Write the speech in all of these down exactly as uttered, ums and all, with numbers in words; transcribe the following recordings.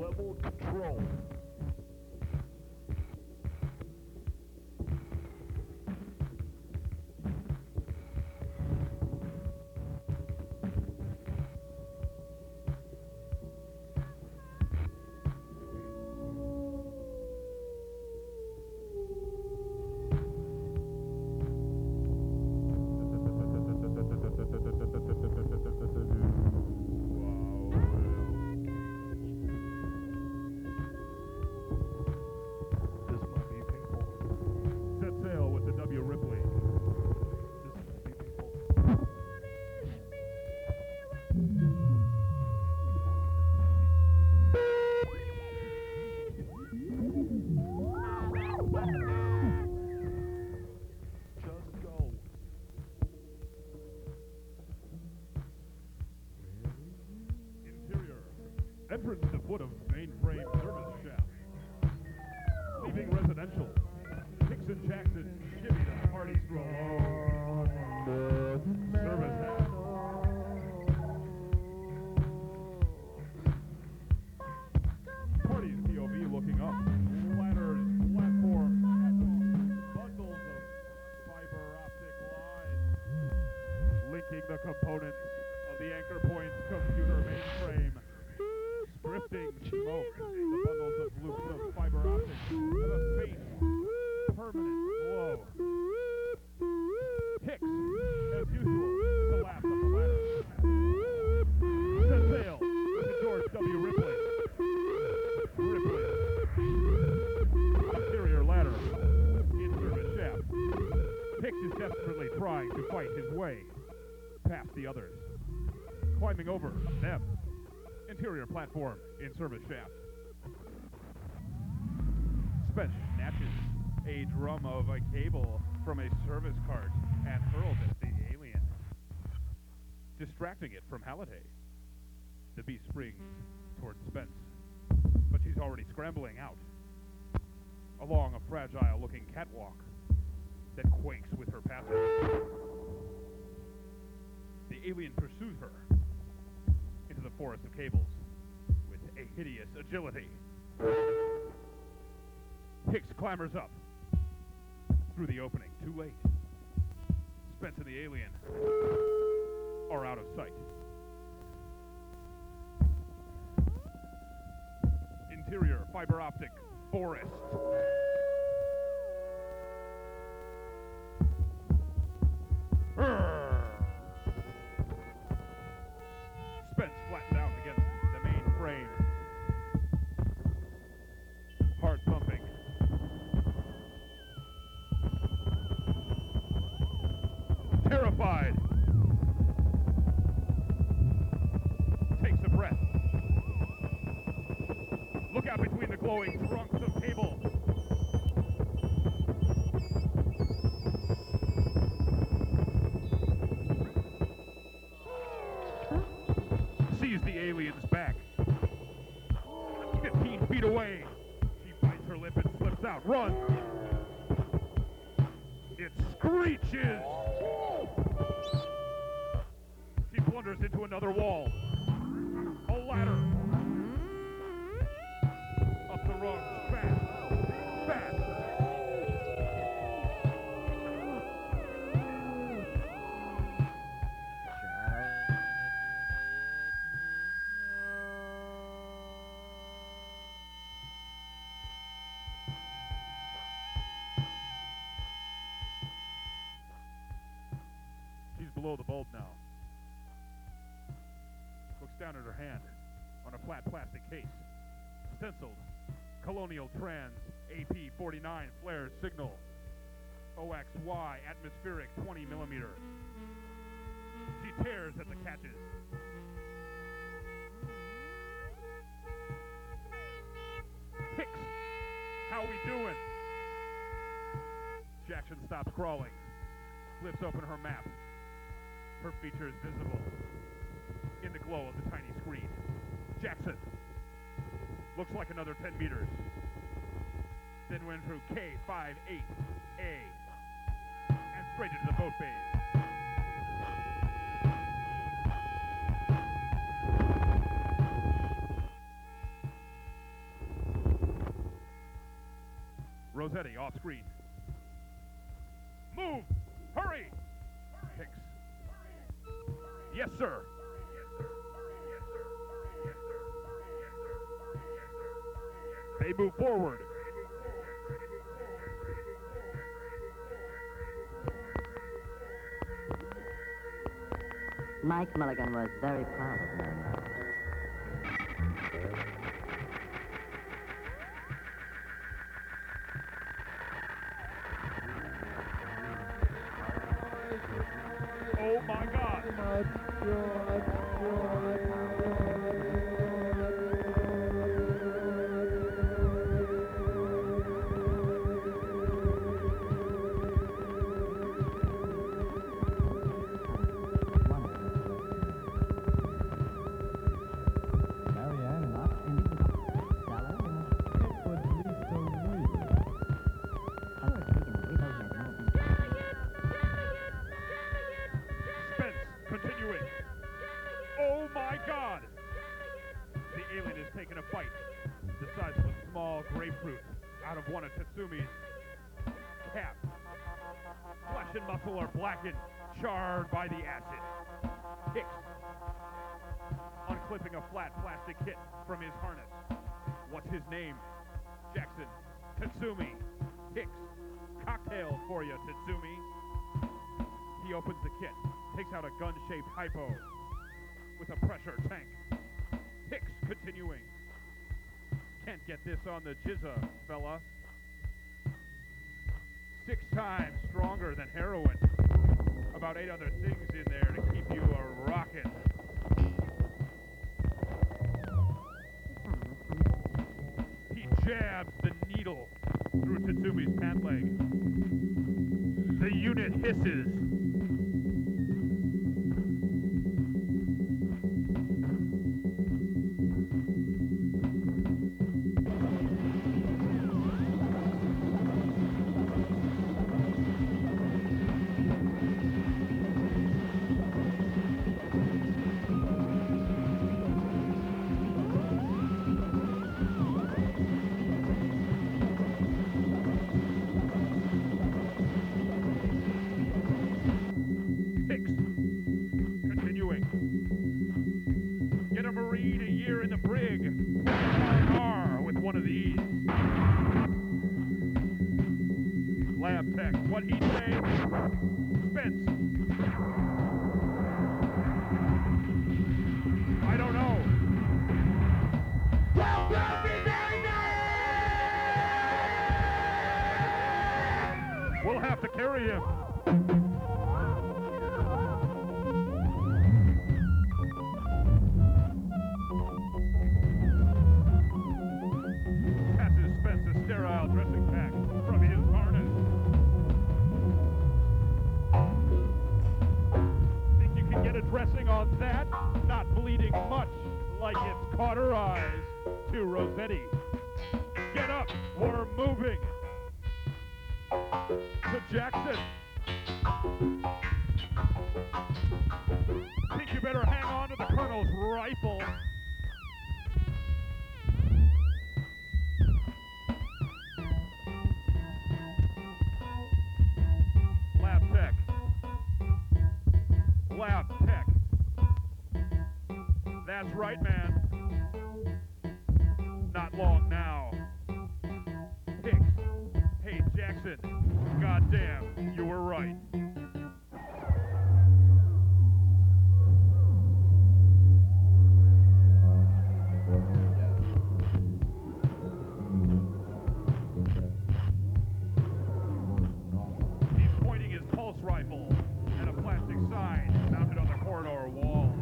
level control. Entrance to foot of mainframe service shaft. Leaving residential. Hicks and Jackson shimmy the party stroll. Service half. Party's P O V looking up. Ladders, platform, bundles of fiber optic lines. Linking the components of the Anchor Point's computer mainframe. Drifting smoke, the bundles of loops of fiber optics have a faint, permanent glow. Hicks, as usual, is the last of the ladder. Set sail with George W. Ripley. Ripley. Interior ladder. In service shaft. Hicks is desperately trying to fight his way past the others. Climbing over them. Interior platform in service shaft. Spence snatches a drum of a cable from a service cart and hurls it at the alien, distracting it from Halliday. The beast springs towards Spence, but she's already scrambling out along a fragile-looking catwalk that quakes with her passage. The alien pursues her into the forest of cables with a hideous agility. Hicks clambers up through the opening, too late. Spence and the alien are out of sight. Interior fiber optic forest. Spence flattened out against the main frame. Heart pumping. Terrified. Takes a breath. Look out between the glowing trunks of cable. Sees the alien's back. Fifteen feet away. She bites her lip and slips out. Run! It screeches! She blunders into another wall. A ladder. Up the rungs. Fast. Fast. She's below the bulb now. Looks down at her hand on a flat plastic case. Stenciled. Colonial Trans A P forty-nine flare signal. O X Y atmospheric twenty millimeter. She tears at the catches. Hicks, how we doing? Jackson stops crawling. Flips open her map. Her features visible in the glow of the tiny screen. Jackson. Looks like another ten meters. Then went through K fifty-eight A and straight into the boat bays. Rossetti off screen. Move! Hurry! Hicks. Yes, sir. They move forward. Mike Mulligan was very proud of Marietta. Oh my God! Spence continuing. Oh my God! The alien is taking a bite the size of a small grapefruit out of one of Tatsumi's caps. Flesh and muscle are blackened, charred by the acid. Hicks, unclipping a flat plastic kit from his harness. What's his name? Jackson. Tatsumi. Hicks. Cocktail for you, Tatsumi. He opens the kit, takes out a gun-shaped hypo with a pressure tank. Hicks continuing. Can't get this on the jizza, fella. Six times stronger than heroin. About eight other things in there to keep you a rocket. He jabs the needle through Tatsumi's pant leg. The unit hisses. Marine a year in the brig. R R with one of these. Lab tech, what he say? Spence. I don't know. We'll have to carry him. Dressing pack from his harness. Think you can get a dressing on that? Not bleeding much like it's caught her eyes to Rossetti. Get up, we're moving. To Jackson. Think you better hang on to the Colonel's rifle. Lab tech. That's right, man. Not long now. Hicks. Hey, Jackson. Goddamn, you were right. He's pointing his pulse rifle at a plastic sign mounted on the corridor wall.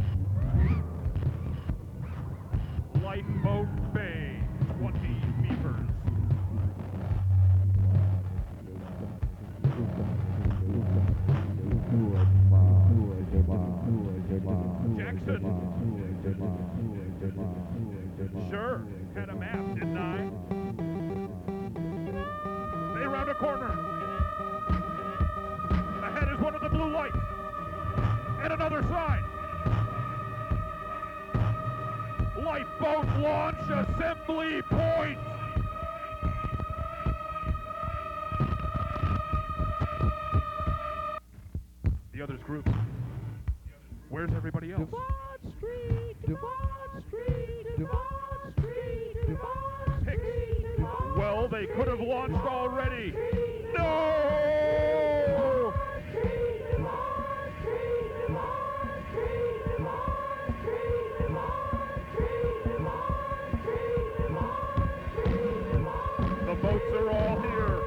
Lifeboat Bay, twenty meters. Jackson. Sure, had a map, didn't I? They round a corner. Ahead is one of the blue lights. And another sign. Lifeboat launch assembly point. the others groups. Where's everybody else? Devon Street, Devon Street, Devon Street, Devon Street, Devon Well, they could have launched already. No! The boats are all here.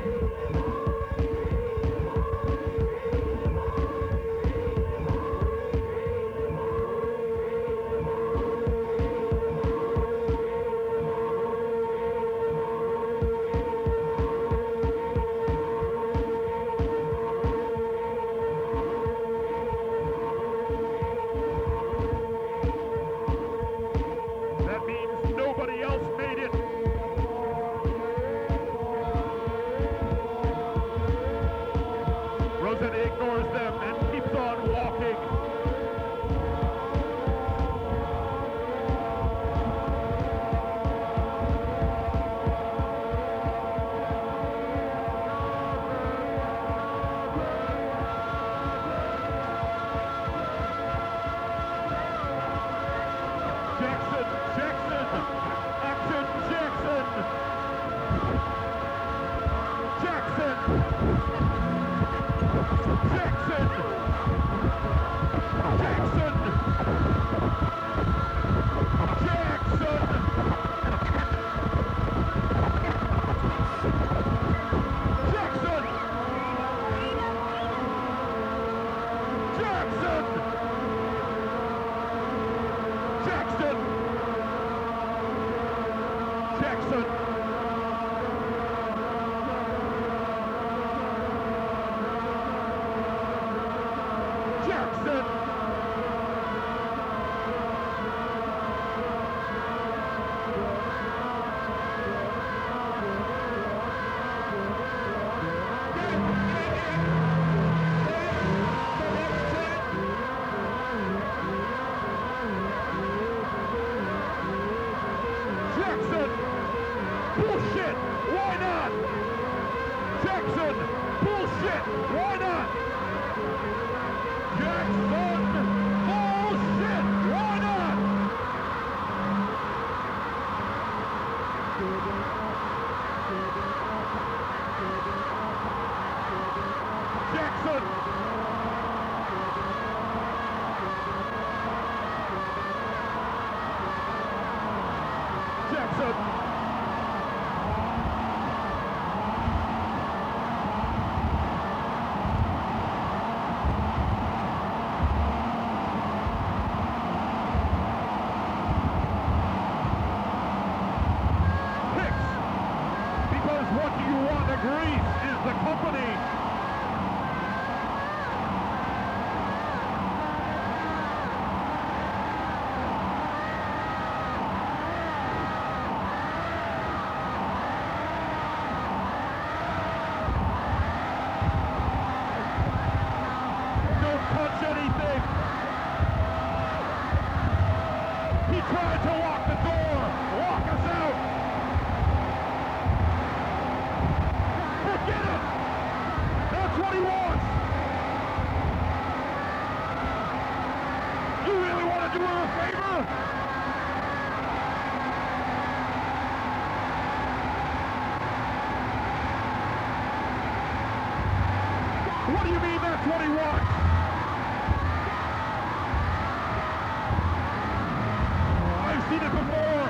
That means nobody else made it. Rossetti ignores them and keeps on walking. Jackson, Jackson, action, Jackson, Jackson, Jackson, Jackson, Jackson, Jackson, Jackson, Jackson, Jackson, Jackson, Jackson, bullshit, why not? Jackson, bullshit, why not? Jackson, bullshit, why not? Jackson, Jackson, Hicks, because what you want to grease is the company. Don't touch anything. He tried to lock the door, lock us out. Forget it. That's what he wants. You really want to do her a favor? What do you mean that's what he wants? I've seen it before.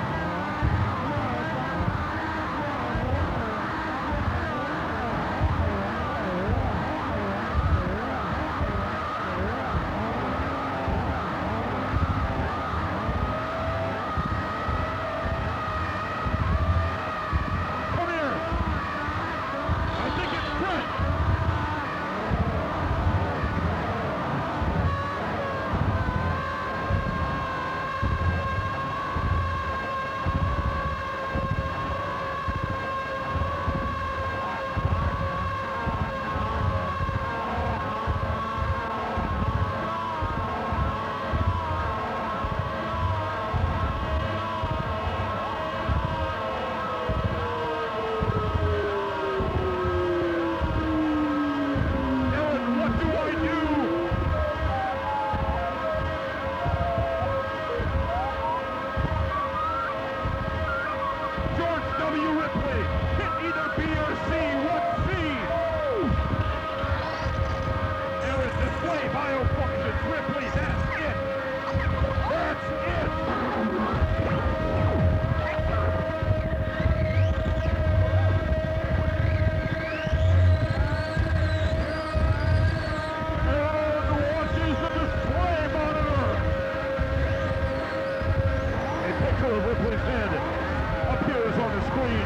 Come here. I think it's Trent. picture of Ripley's head appears on the screen.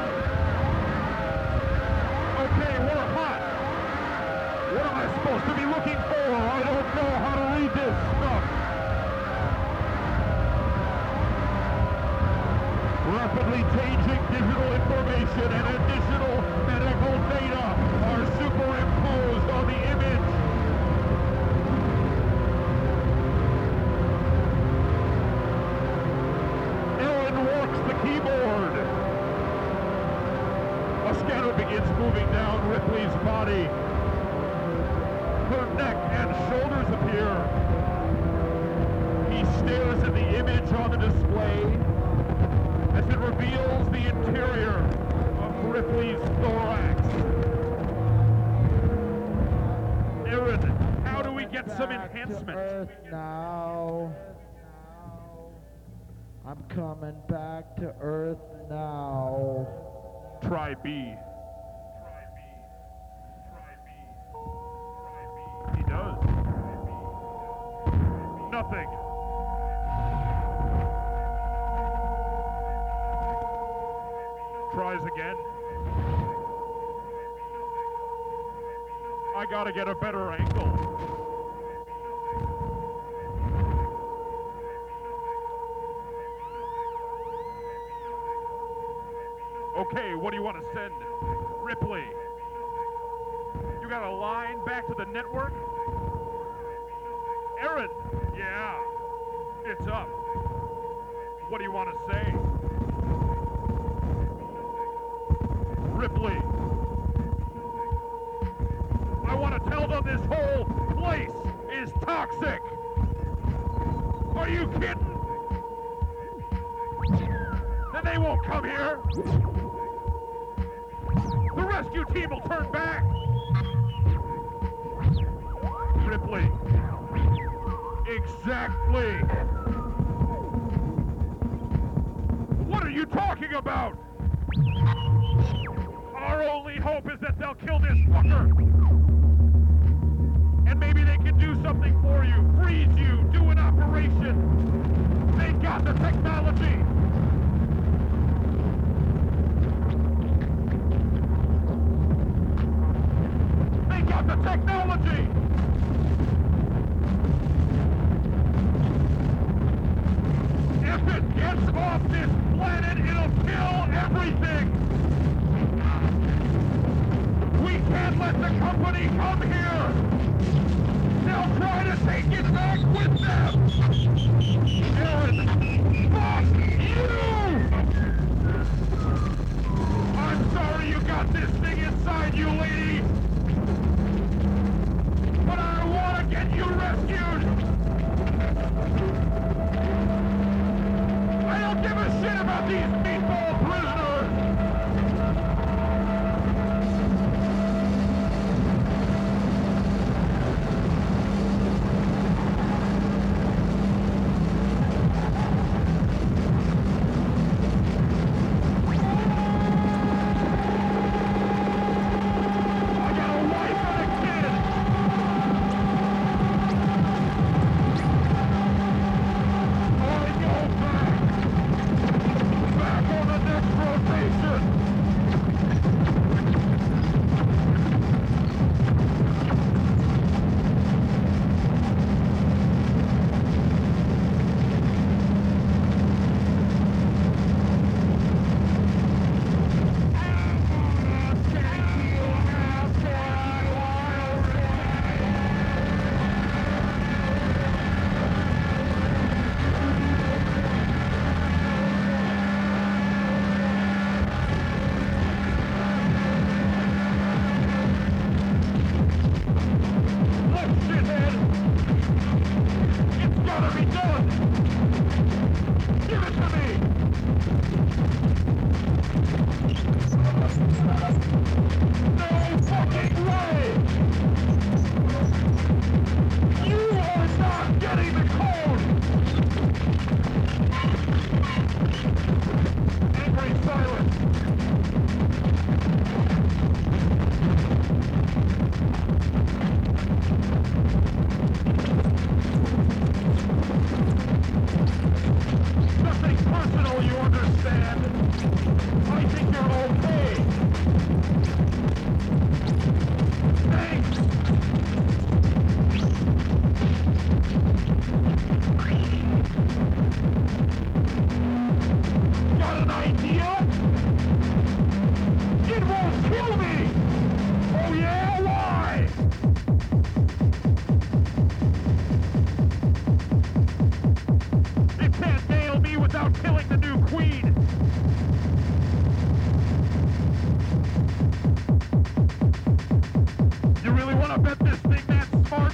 Okay, we're hot. What am I supposed to be looking for? I don't know how to read this stuff. Rapidly changing digital information and additional medical data are superimposed on the image. Aaron works the keyboard. A scanner begins moving down Ripley's body. Her neck and shoulders appear. He stares at the image on the display as it reveals the interior of Ripley's thorax. Aaron, how do we get some Back to enhancement? Earth now. I'm coming back to Earth now. Try B. He does. Nothing. Tries again. I gotta get a better angle. Okay, what do you want to send? Ripley. You got a line back to the network? Aaron. Yeah. It's up. What do you want to say? Ripley. I want to tell them this whole place is toxic. Are you kidding? Then they won't come here. The rescue team will turn back. Ripley. Exactly. What are you talking about? Our only hope is that they'll kill this fucker. And maybe they can do something for you. Freeze you. Do an operation. They got the technology. They got the technology. If it gets off this planet, it'll kill everything. We can't let the company come here. They'll try to take it back with them. Aaron, fuck you! I'm sorry you got this thing inside you, lady. But I want to get you rescued. I don't give a shit about these meatball prisoners. Back on the next road I think you're okay. Thanks. Got an idea? It won't kill me! Oh yeah? Why? It can't nail me without killing the new queen! You really want to bet this thing that smart?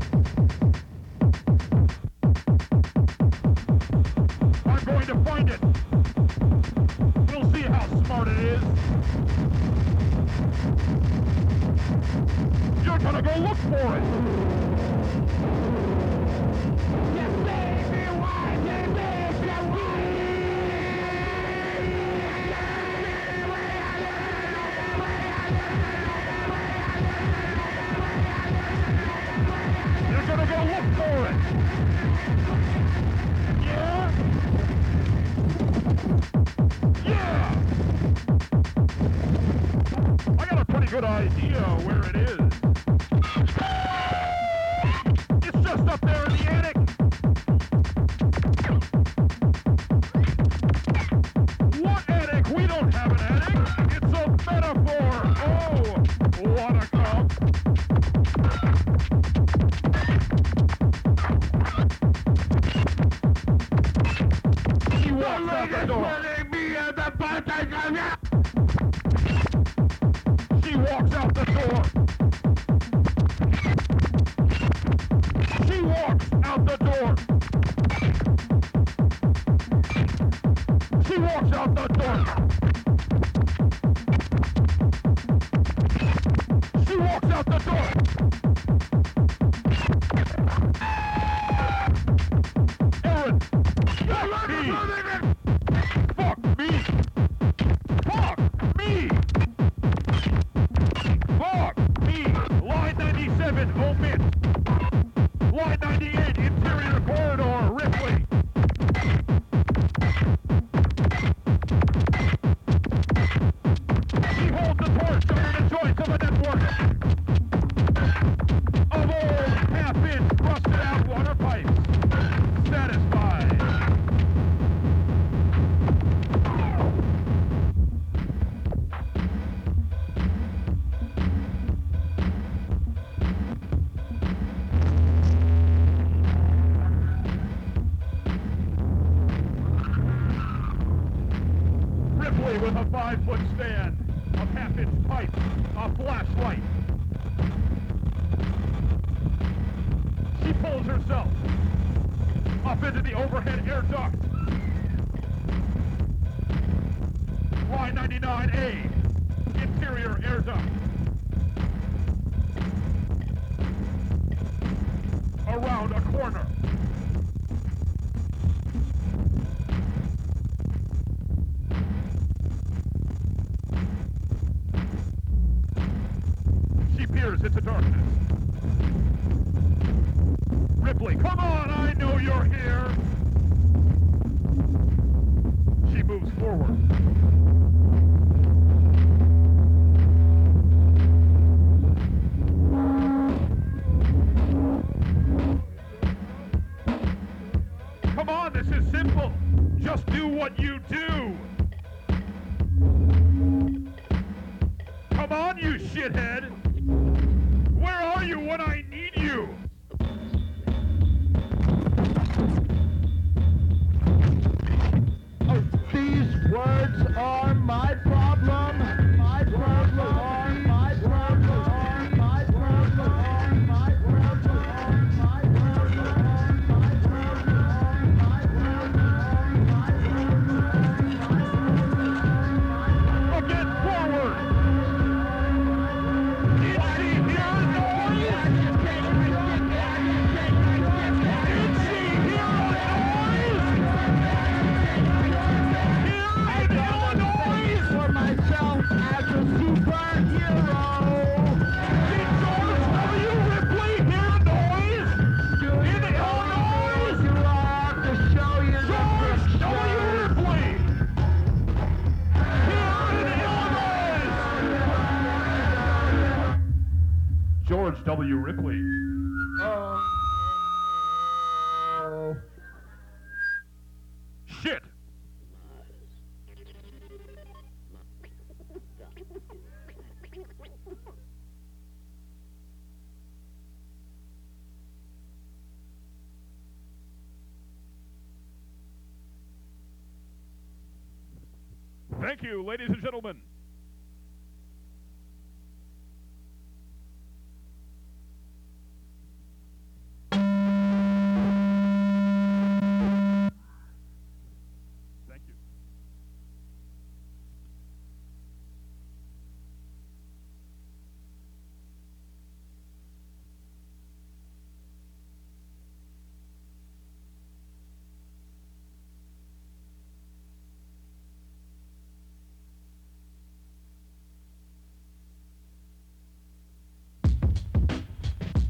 I'm going to find it. We'll see how smart it is. You're gonna go look for it. Just save me, why? Save me, You're gonna go look for it. Yeah? Yeah! I got a pretty good idea where it is. It's just up there in the attic. What attic? We don't have an attic. It's a metaphor. Oh, wanna come? She walks out the door. She walks out the door. She walks out the door. She walks out the door. She walks out the door. Aaron! Fuck me! Fuck me! Fuck me! Line ninety-seven, omit. Line ninety-eight, interior corridor, Ripley. He holds the torch under the joints of a network of old half-inch rusted out water pipes. Satisfied. Ripley with a five-foot stand, a half-inch pipe, a flashlight. She pulls herself up into the overhead air duct. Line ninety-nine A, interior air duct. Around a corner. She peers into darkness. Ripley, come on, I know you're here. She moves forward. Come on, this is simple. Just do what you do. Come on, you shithead. Where are you when I need you? Oh, these words are my problem. My problem are my problem. Are my problem. Are my problem. Are my problem. Are my problem. Are my problem. Again, forward. Did she hear noise? George W. Ripley. Oh. Shit! Thank you, ladies and gentlemen.